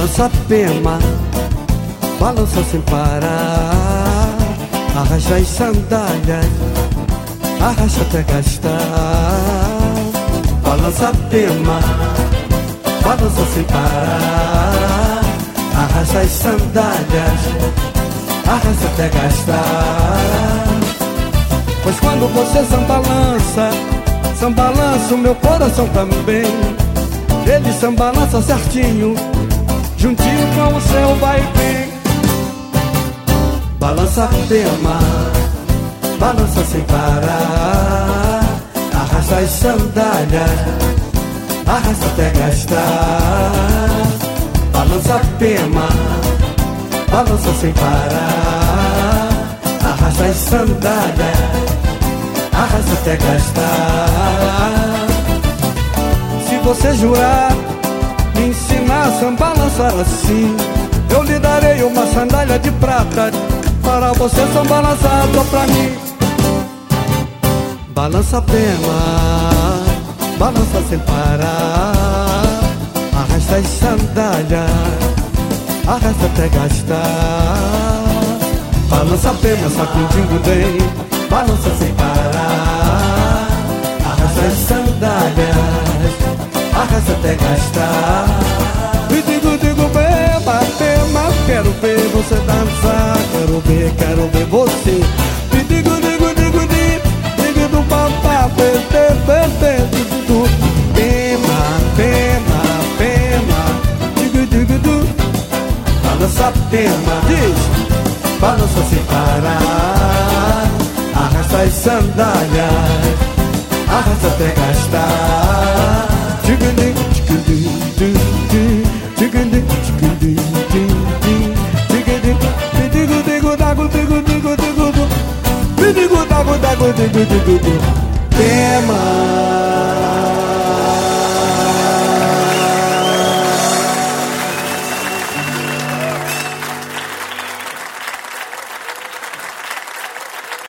Balança a pema, balança sem parar. Arrasta as sandálias, arrasta até gastar. Balança a pema, balança sem parar. Arrasta as sandálias, arrasta até gastar. Pois quando você sambalança o meu coração também. Ele sambalança certinho, juntinho com o seu vai bem. Balança a pema, balança sem parar. Arrasta as sandálias, arrasta até gastar. Balança a pema, balança sem parar. Arrasta as sandálias, arrasta até gastar. Se você jurar me ensinar a sambalançar assim, eu lhe darei uma sandália de prata para você sambalançar só pra mim. Balança a pema, balança sem parar. Arrasta as sandálias, arrasta até gastar. Balança a pema, sacudindo bem, balança sem parar. Arrasta as sandálias, arrasta até gastar. E digo, beba, pema, quero ver você dançar. Quero ver você. E digo, do papá, bebê, du. Pema, digo, balança a pema, diz, balança sem parar. Arrasta as sandálias, arrasta até gastar. Digo,